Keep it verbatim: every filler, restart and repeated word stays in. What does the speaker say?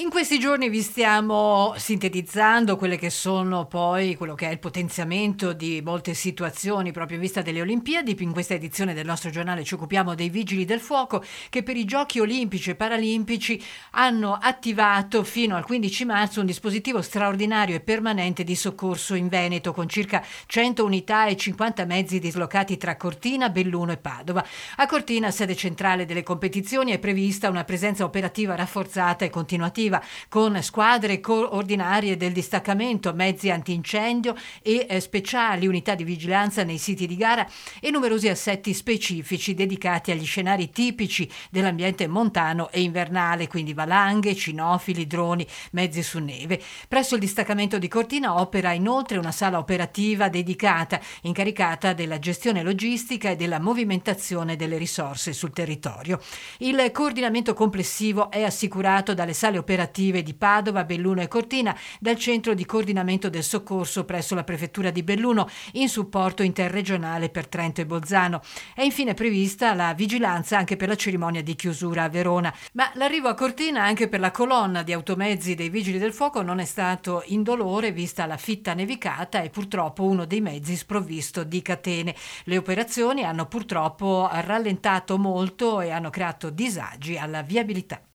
In questi giorni vi stiamo sintetizzando quelle che sono poi quello che è il potenziamento di molte situazioni proprio in vista delle Olimpiadi. In questa edizione del nostro giornale ci occupiamo dei Vigili del Fuoco che per i Giochi Olimpici e Paralimpici hanno attivato fino al quindici marzo un dispositivo straordinario e permanente di soccorso in Veneto con circa cento unità e cinquanta mezzi dislocati tra Cortina, Belluno e Padova. A Cortina, sede centrale delle competizioni, è prevista una presenza operativa rafforzata e continuativa con squadre coordinarie del distaccamento, mezzi antincendio e eh, speciali unità di vigilanza nei siti di gara e numerosi assetti specifici dedicati agli scenari tipici dell'ambiente montano e invernale, quindi valanghe, cinofili, droni, mezzi su neve. Presso il distaccamento di Cortina opera inoltre una sala operativa dedicata, incaricata della gestione logistica e della movimentazione delle risorse sul territorio. Il coordinamento complessivo è assicurato dalle sale operative di Padova, Belluno e Cortina, dal centro di coordinamento del soccorso presso la prefettura di Belluno in supporto interregionale per Trento e Bolzano. È infine prevista la vigilanza anche per la cerimonia di chiusura a Verona, ma l'arrivo a Cortina anche per la colonna di automezzi dei Vigili del Fuoco non è stato indolore vista la fitta nevicata e purtroppo uno dei mezzi sprovvisto di catene. Le operazioni hanno purtroppo rallentato molto e hanno creato disagi alla viabilità.